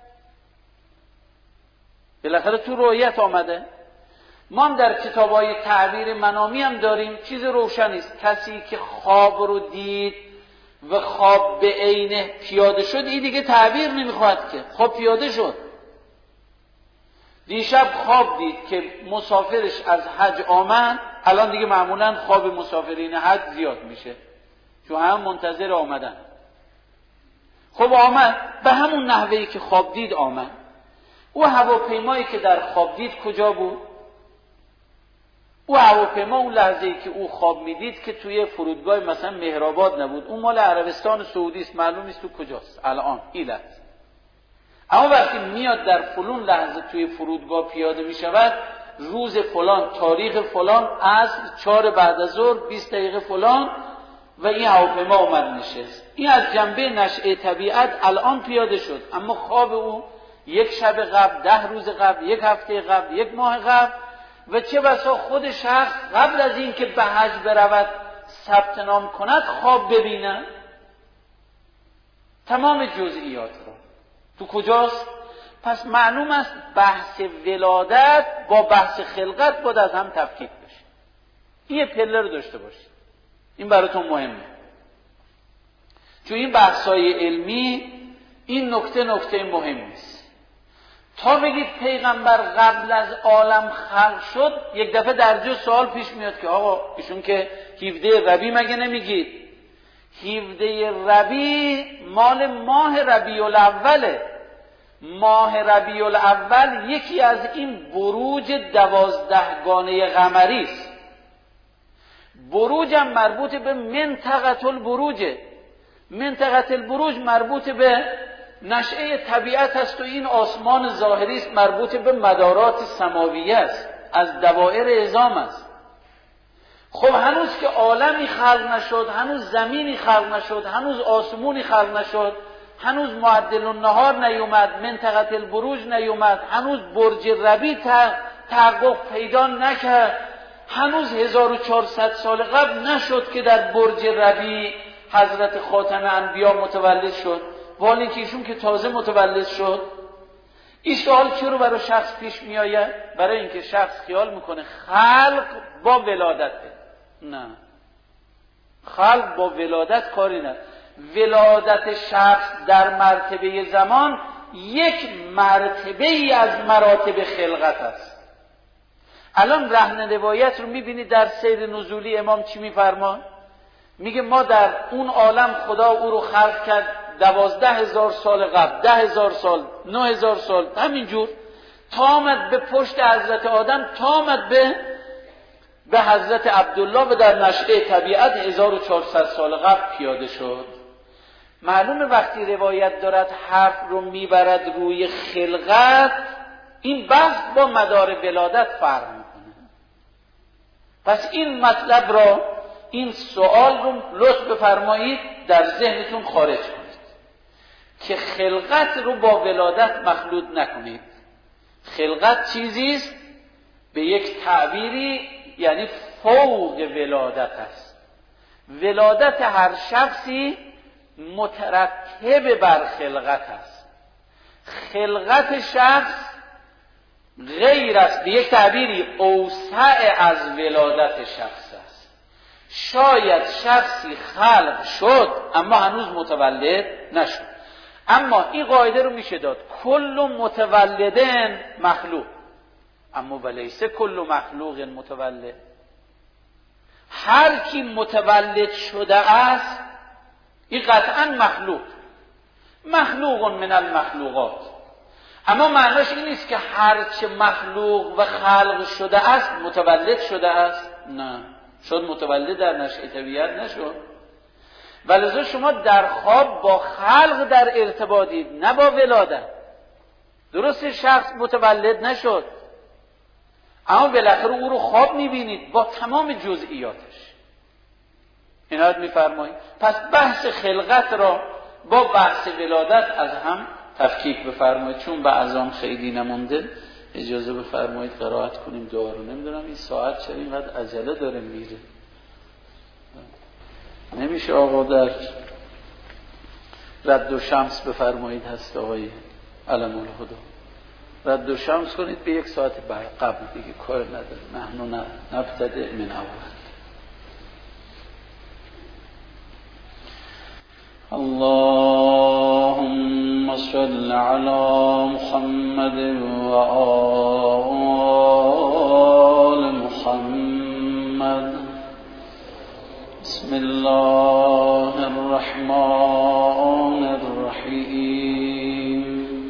بالاخره تو رؤیت آمده. ما هم در کتابای تعبیر منامی هم داریم، چیز روشنی است. کسی که خواب رو دید و خواب به عینه پیاده شد این دیگه تعبیر نمیخواد که خواب پیاده شد. دیشب خواب دید که مسافرش از حج آمد، الان دیگه معمولا خواب مسافرین حج زیاد میشه چون هم منتظر آمدن. خب آمد به همون نحوهی که خواب دید آمد. او هواپیمایی که در خواب دید کجا بود؟ او هواپیما اون لحظه‌ای که او خواب میدید که توی فرودگاه مثلا مهرآباد نبود، اون مال عربستان سعودی است، معلوم نیست تو کجاست الان این لحظه. اما وقتی میاد در فلون لحظه توی فرودگاه پیاده میشود روز فلان، تاریخ فلان، عصر چهار بعد از ظهر، بیست دقیقه فلان و این هواپیما اومد نشست. این از جنبه نشأه طبیعت الان پیاده شد، اما خواب او یک شب قبل، ده روز قبل، یک هفته قبل، یک ماه قبل و چه بسا خود شخص قبل از این که به حج برود ثبت نام کند خواب ببیند. تمام جزئیات را تو کجاست؟ پس معلوم است بحث ولادت با بحث خلقت باید از هم تفکیک بشه. این یه پله رو داشته باشید، این براتون مهمه، چون این بحث‌های علمی این نکته نکته مهمی است. تا بگید پیغمبر قبل از عالم خلق شد، یک دفعه در جو سوال پیش میاد که آقا ایشون که هفده ربیع مگه نمیگید؟ هفده ربیع مال ماه ربیع الاوله. ماه ربیع الاول یکی از این بروج دوازدهگانه قمری است. بروج هم مربوط به منطقه البروج. منطقه البروج مربوط به نشأه طبیعت است و این آسمان ظاهری است مربوط به مدارات سماویه است، از دوائر عظام است. خب هنوز که عالمی خلق نشد، هنوز زمینی خلق نشد، هنوز آسمونی خلق نشد، هنوز معدل النهار نیومد، منطقه البروج نیومد، هنوز برج ربیع تحقق پیدا نکرد، هنوز هزار و چهارصد سال قبل نشد که در برج ربیع حضرت خاتم انبیا متولد شد، ولی که ایشون که تازه متولد شد. این سوال چرا برای شخص پیش می آید؟ برای اینکه شخص خیال میکنه خلق با ولادته. نه، خلق با ولادت کاری نه. ولادت شخص در مرتبه زمان یک مرتبه ای از مراتب خلقت است. الان رهن روایت رو میبینید در سیر نزولی امام چی میفرما؟ میگه ما در اون عالم خدا او رو خلق کرد دوازده هزار سال قبل، ده هزار سال، نه هزار سال، همینجور تا آمد به پشت حضرت آدم، تا آمد به به حضرت عبدالله و در نشأه طبیعت هزار و چهارصد سال قبل پیاده شد. معلومه وقتی روایت دارد حرف رو میبرد روی خلقت، این بحث با مدار ولادت فرق میکنه. پس این مطلب را، این سوال رو لطف بفرمایید در ذهنتون خارج کنید که خلقت رو با ولادت مخلوط نکنید. خلقت چیزی است به یک تعبیری یعنی فوق ولادت است. ولادت هر شخصی مترتب بر خلقت است. خلقت شخص غیر است، به یک تعبیری اوسع از ولادت شخص است. شاید شخصی خلق شد اما هنوز متولد نشد. اما این قاعده رو میشه داد کل متولدن مخلوق، اما ولیسه کل مخلوق متولد. هر کی متولد شده است این قطعا مخلوق، مخلوق من المخلوقات. اما معناش این نیست که هر چه مخلوق و خلق شده است متولد شده است. نه، شد متولد در نشأه طبیعت نشد. ولذا شما در خواب با خلق در ارتباطید، نه با ولادت. درسته شخص متولد نشد، اما بالاخره او رو خواب میبینید با تمام جزئیاتش. عنایت میفرمایید. پس بحث خلقت را با بحث ولادت از هم تفکیک بفرمایید. چون به اذان خیلی نمونده اجازه بفرمایید قرائت کنیم دعا رو. نمیدونم این ساعت چرا اینقدر عجله داره میره. نمیشه آقا در رد و شمس بفرمایید هست آقای علم الهدا، رد و شمس کنید به یک ساعت بعد قبل دیگه کار نداره. نحن نبتدئ من اول. اللهم صل على محمد و آل محمد. بسم الله الرحمن الرحیم.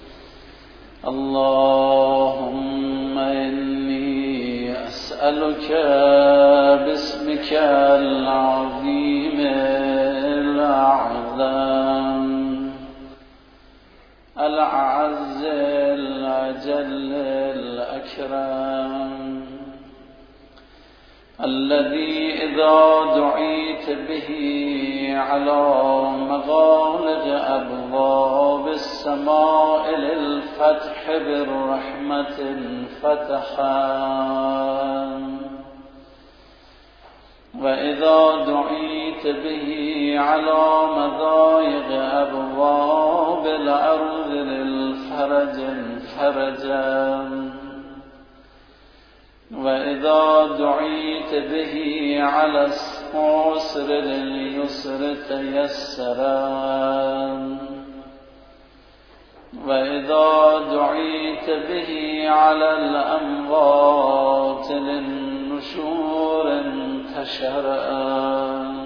اللهم إني أسألك باسمك العظيم الأعظم الأعز الأجل الأكرم، الذي إذا دعيت به على مغالق أبواب السماء للفتح بالرحمة فتحا، وإذا دعيت به على مضايق أبواب الأرض للفرج فرجا، وإذا دعيت به على العسر لليسر تيسرا، وإذا دعيت به على الأموات للنشور انتشرا،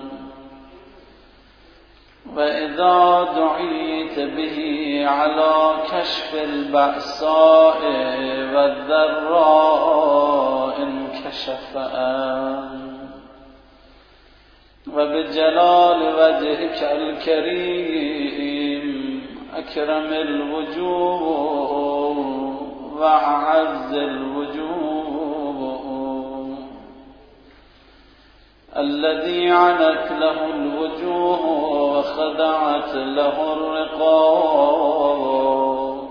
وإذا دعيت به على كشف البأساء والضراء انكشفا، وبجلال وجهك الكريم أكرم الوجوه وأعز الوجوه، الذي عنت له الوجوه وخضعت له الرقاب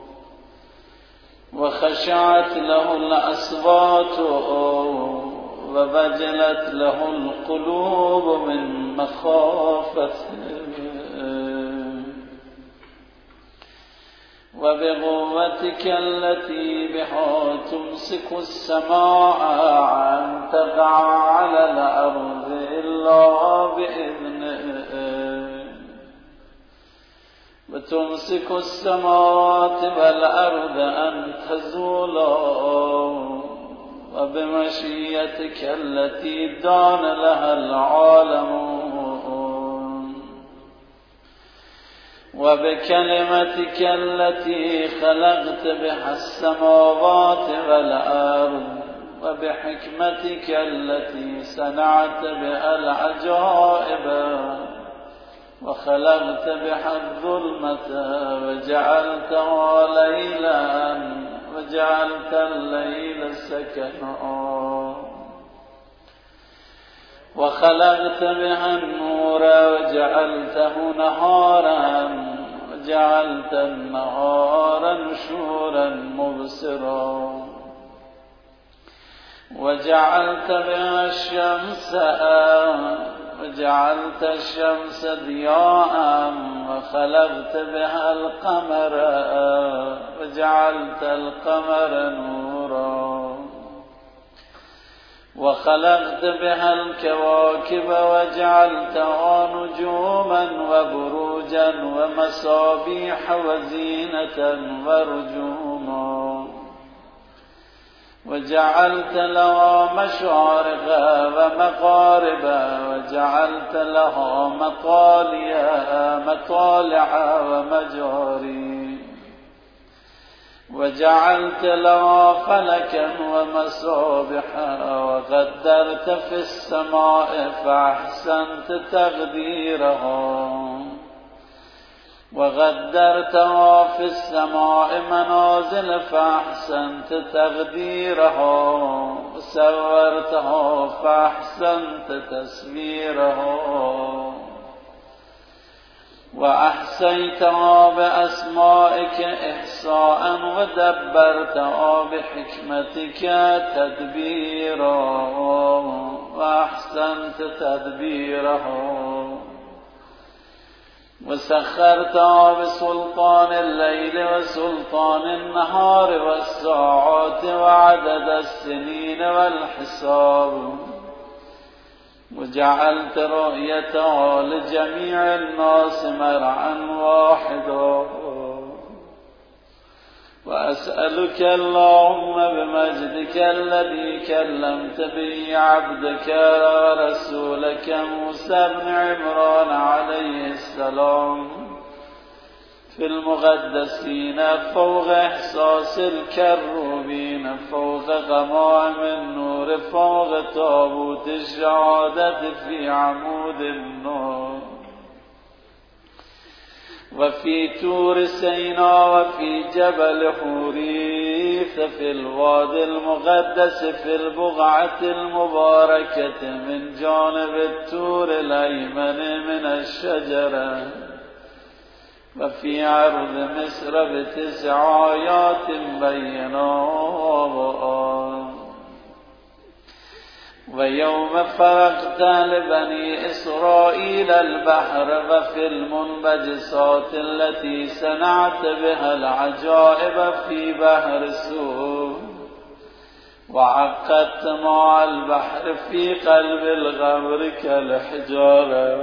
وخشعت له الأصوات وبجلت له القلوب من مخافته، وبقوتك التي بها تمسك السماء أن تقع على الأرض إلا بإذنه، وتمسك السماوات والأرض أن تزولا، وبمشيئتك التي دان لها العالمون، وبكلمتك التي خلقت بها السماوات والأرض، وبحكمتك التي صنعت بها العجائب، وخلقت بها الظلمة وجعلتها ليلا وجعلت الليل سكنا، وخلقت بها النور وجعلته نهارا وجعلت النهار نشورا مبصرا، وجعلت بها الشمس وجعلت الشمس ضياء، وخلقت بها القمر وجعلت القمر نورا، وخلقت بها الكواكب وجعلتها نجوما وبروجا ومصابيح وزينة ورجوما، وجعلت لها مشارق ومغارب، وجعلت لها مطالع مطالع ومجاري، وجعلت لها فلكا ومصابيح، وقدرت في السماء فأحسنت تقديرها، وقدرتها في السماء منازل فأحسنت تقديرها، وسورتها فأحسنت تسويرها، وأحصيتها بأسمائك إحصاء، ودبرتها بحكمتك تدبيرا، وأحسنت تدبيرها، وسخرتها بسلطان الليل وسلطان النهار والساعات وعدد السنين والحساب، وجعلت رؤيتها لجميع الناس مرعا واحدا، وأسألك اللهم بمجدك الذي كلمت به عبدك ورسولك موسى بن عمران عليه السلام في المقدسين فوق إحساس الكروبين، فوق غمام النور، فوق تابوت الشهادة في عمود النور، وفي طور سيناء وفي جبل حوريث في الوادي المقدس في البقعة المباركة من جانب الطور الأيمن من الشجرة وفي عرض مصر بتسع آيات بينات. ويوم فرقت لبني إسرائيل البحر وفي المنبجسات التي صنعت بها العجائب في بحر سور وعقدت ماء البحر في قلب الغمر كالحجارة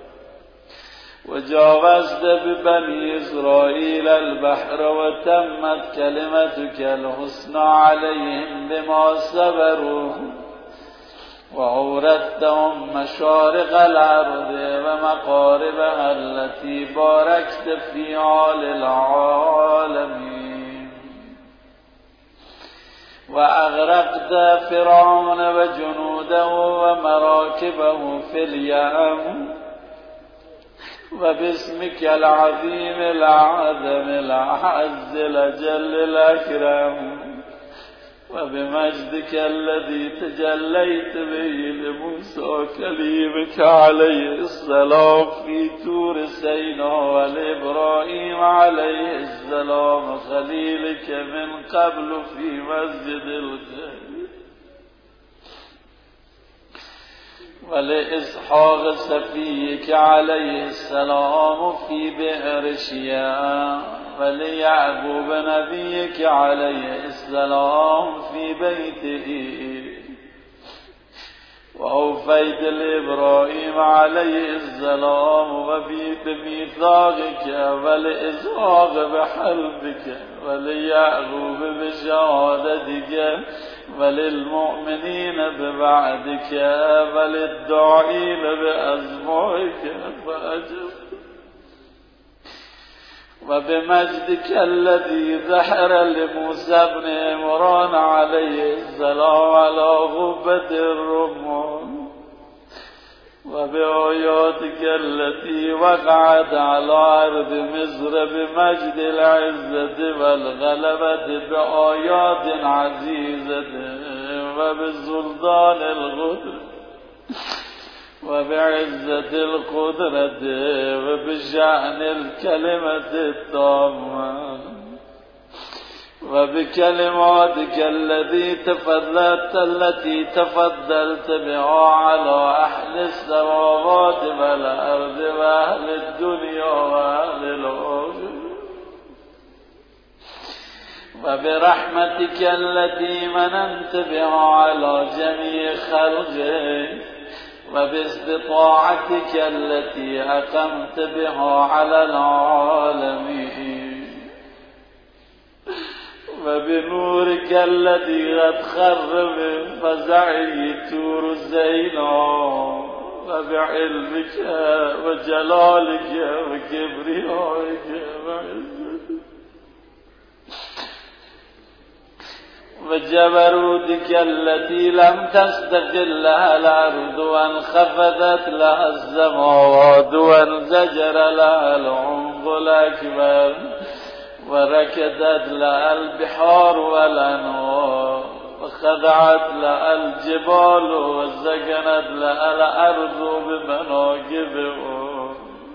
وجاوزت ببني إسرائيل البحر وتمت كلمتك الحسنى عليهم بما صبروا وأورثتهم مشارق الأرض ومغاربها التي باركت فيها للعالمين. وأغرقت فرعون وجنوده ومراكبه في اليم وباسمك العظيم الأعظم الأعز الأجل الأكرم وبمجدك الذي تجليت به لموسى كليمك عليه السلام في طور سيناء ولإبراهيم عليه السلام خليلك من قبل في مسجد الخير ولإسحاق صفيك عليه السلام في بئر شيعان وليعقوب نبيك عليه السلام في بيته وأوفيت لإبراهيم عليه السلام وبميثاقك ولإسحاق بحلفك وليعقوب بشهادتك وللمؤمنين ببعدك وللداعين بأسمائك فأجب وبمجدك الذي ظهر لموسى بن عمران عليه السلام على غبة الرمان وبآياتك التي وقعت على أرض مصر بمجد العزة والغلبة بآيات عزيزة وبسلطان القدرة وبعزة القدرة وبشأن الكلمة التامة وبكلماتك التي تفضلت التي تفضلت بها على أهل السماوات والأرض وأهل الدنيا وأهل الأرض وبرحمتك التي مننت بها على جميع خلقك وباستطاعتك التي أقمت بها على العالمين وبنورك الذي قد خر من فزعه طور سيناء وبعلمك وجلالك وكبريائك وعزتك وجبروتك التي لم تستقل لها الأرض وانخفضت لها السماوات وانزجر لها العمق الأكبر وركدت لها البحار والأنهار وخضعت لها الجبال وسكنت لها الأرض بمناكبها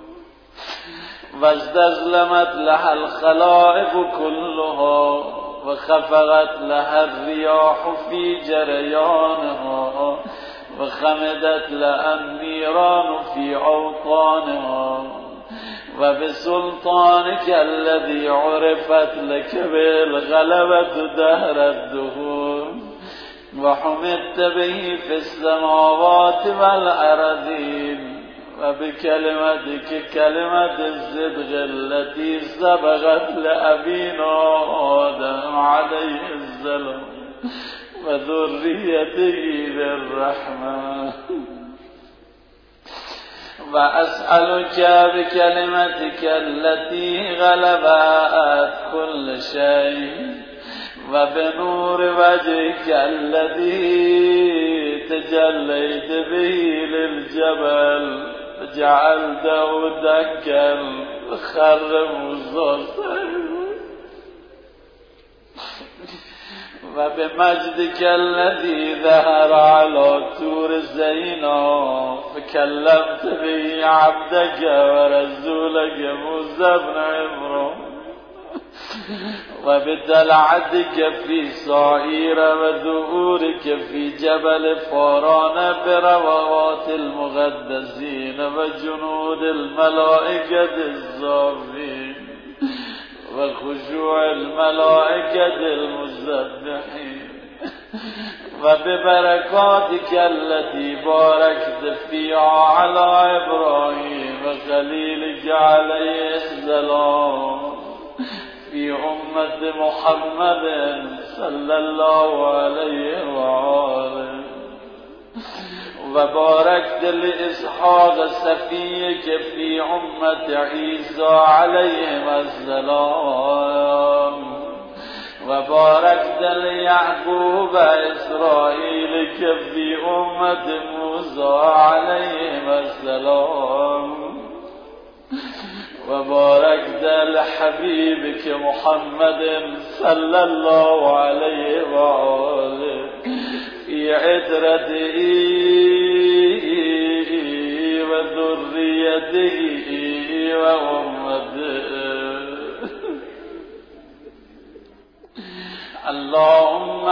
واستسلمت لها الخلائق كلها وخفقت لها الرياح في جريانها وخمدت لها النيران في أوطانها وبسلطانك الذي عرفت لك بالغلبة دهر الدهور وحمدت به في السماوات والأرضين وبكلمتك كلمة الصدق التي سبقت لأبينا آدم عليه السلام وذريته بالرحمة وأسألك بكلمتك التي غلبت كل شيء وبنور وجهك الذي تجليت به للجبل جعلته دكا خر موسی و به مجدک الذی ظهر علی طور سینا فکلمت به عبدک و رسولک موسی بن عمران و به طلعتک فی سعیر و ظهورک فی جبل فاران برواات المقدسین و جنود الملائکة الصافین و خشوع الملائکة المسبحین و ببرکاتک التي بارکت فیها علی ابراهیم و خلیلک علیه السلام في أمة محمد صلى الله عليه وآله وباركت لإسحاق صفيك في أمة عيسى عليهم السلام وباركت ليعقوب إسرائيلك في أمة موسى عليهم السلام وباركت لحبيبك محمد صلى الله عليه وآله في عترته وذريته وأمته اللهم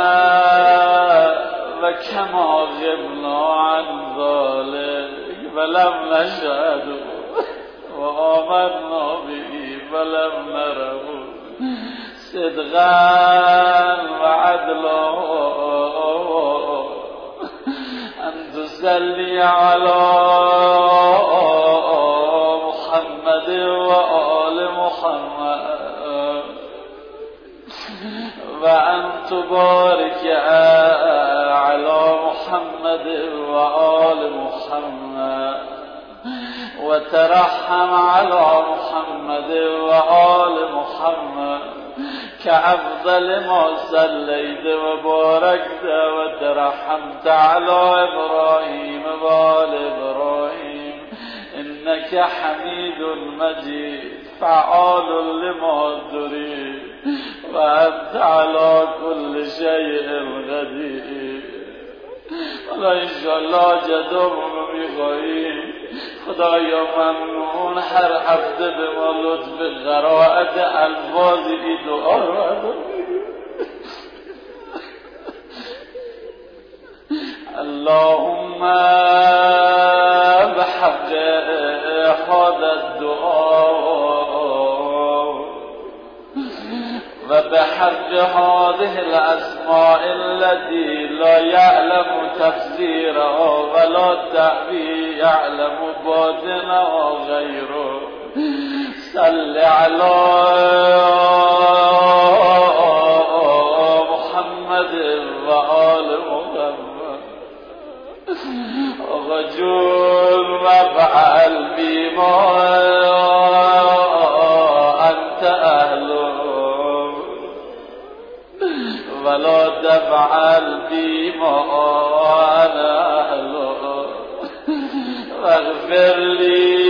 وكما غبنا عن ذلك ولم نشهد وآمنا به فلم نره صدقا وعدلا أن تصلي على محمد وآل محمد وأن تبارك على محمد وآل محمد وترحم على محمد وآل محمد كأفضل ما صليت وباركت وترحمت على إبراهيم وآل إبراهيم إنك حميد مجيد فعال لما تريد وأنت على كل شيء قدير. حالا انشاءالله جدامونو میخواهیم. خدایا ممنون هر هفته به ما لطف قرائت الفاظ این دعا رو عطا اللهم بحق هذا الدعاء وبحق هذه الأسماء التي لا يعلم تفسيرها ولا تأويل يعلم باطنها غيره صل على محمد وآل محمد وجل وافعل بما أنت أهله ولا تفعل بما أنا أهله واغفر لي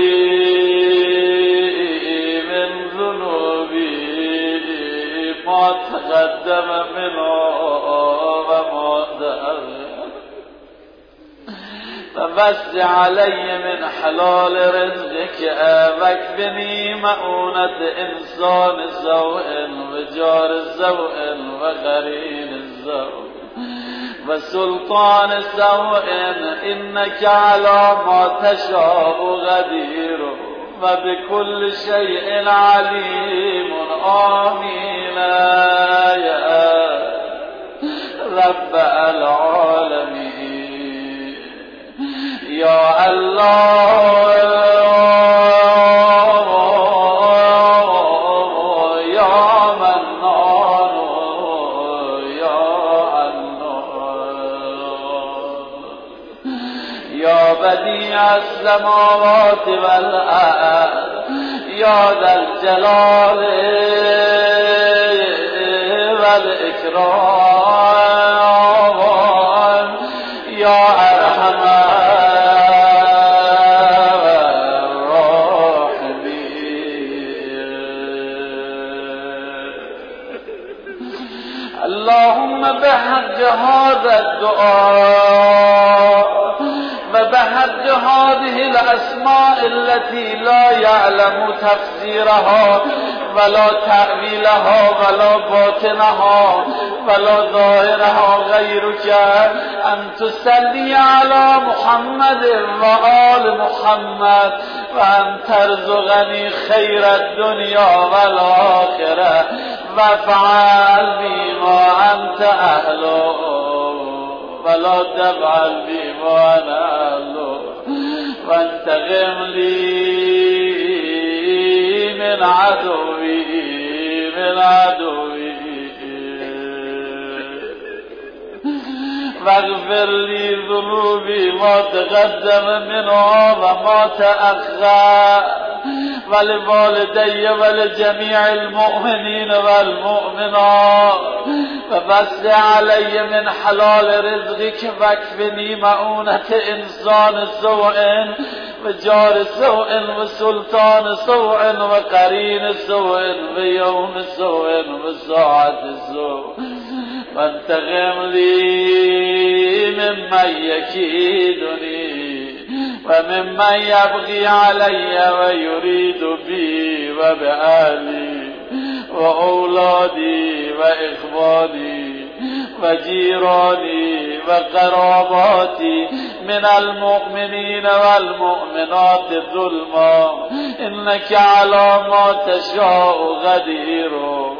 من ذنوبي ما تقدم منه وما تأخر فوسع علي من حلال رزقك واكفني مؤونة إنسان سوء وجار سوء وقرين سوء وسلطان سوء إنك على ما تشاء قدير وبكل شيء عليم آمين يا رب العالمين يا الله يا منان يا حنان يا بديع السماوات والأرض يا ذا الجلال والإكرام يا أرحم الراحمين اللهم بحق هذا الدعاء وبحق هذه الأسماء التي لا يعلم تفسيرها ولا تأويلها ولا باطنها ولا ظاهرها غيرك أن تصلي على محمد وآل محمد وأن ترزقني خير الدنيا والآخرة وافعل بما أنت أهله ولا تفعل بما أنا أهله وانتقم لي من عدوي من عدوي واغفر لي ذنوبي ما تقدم منها وما تأخر ولوالدي ولجميع المؤمنين والمؤمنات ووسع علي من حلال رزقك واكفني مؤونة إنسان سوء وجار سوء وسلطان سوء وقرين سوء ويوم سوء وساعة سوء وانتقم لي ممن يكيدني وممن يبغي علي ويريد بي وبأهلي وأولادي وإخواني وجيراني وقراباتي من المؤمنين والمؤمنات ظلما إنك على ما تشاء قدير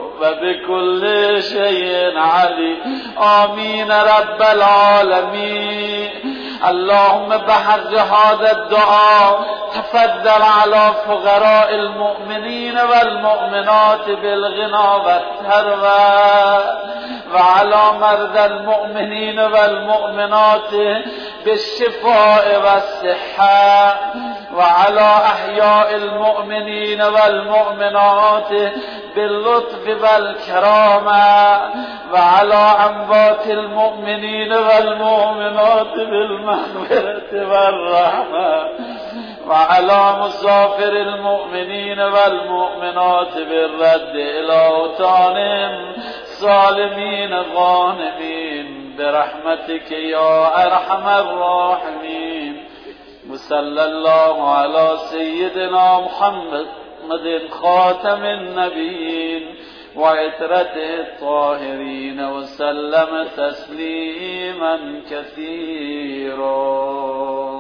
وبكل شيء عليم آمين رب العالمين. اللهم بحق هذا الدعاء تفضل على فقراء المؤمنين والمؤمنات بالغنى والثروة وعلى مرضى المؤمنين والمؤمنات بالشفاء والصحة وعلى أحياء المؤمنين والمؤمنات باللطف والكرامة وعلى أموات المؤمنين والمؤمنات بالمغفرة والرحمة وعلى مسافر المؤمنين والمؤمنات بالرد إلى أوطانهم سالمين غانمين برحمتك يا أرحم الراحمين. وصلى الله على سيدنا محمد خاتم النبيين وعترته الطاهرين وسلم تسليما كثيرا.